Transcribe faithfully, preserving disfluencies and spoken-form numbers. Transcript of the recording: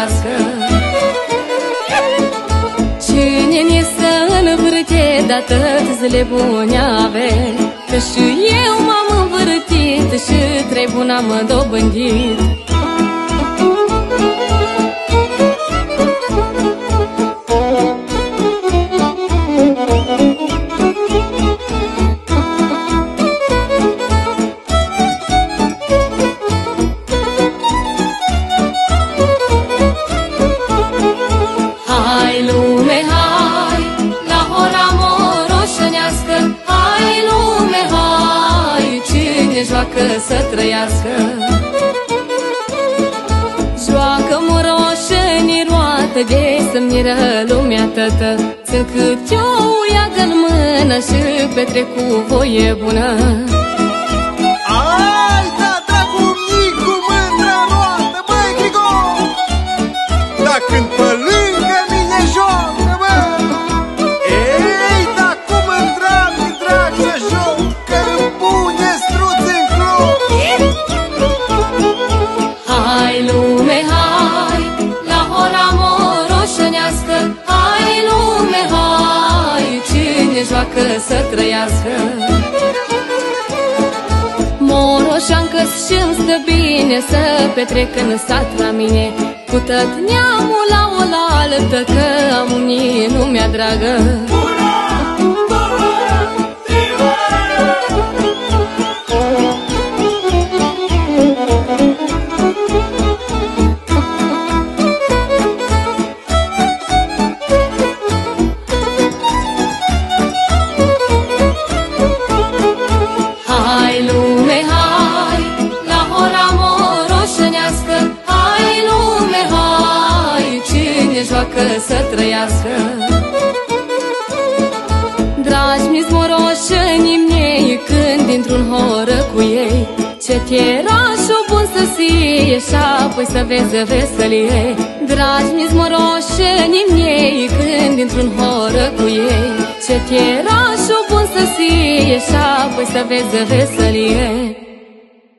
trăiască. Cine-ni să învârte de atât zile bune ave, că și eu m-am învârtit și trei buni am dobândit. Hai lume, hai, la hora moroșănească, hai lume, hai, cine joacă să trăiască. Joacă moroșănii roată de să miră lumea tătă, țin cât eu iagă-n mână și petrec cu voie bună. Ai, da, dragul micu, mândră roată, băi, Grigor! Da, când pe lângă mine joacă, bă! Ei, da, cum îmi drag, îmi drag să joc, că îmi pune struț în cloc. Hai lume, hai, la hora moroșănească, hai lume, hai, cine joacă să trăiască. Moroșancă-s și-mi stă bine să petrec în sat la mine, cu tot neamul la oaltă, că am unii lumea dragă. Hai lume, hai, la hora moroșănească, hai lume, hai, cine joacă să trăiască. Dragi mi-s moroșănii mei, când dintr-un horă cu ei, ce tierașul bun să fie și apoi să vezi veselie. Dragi mi-s moroșănii mei, când dintr-un horă cu ei, ce tierașul bun să fie și apoi să vezi veselie.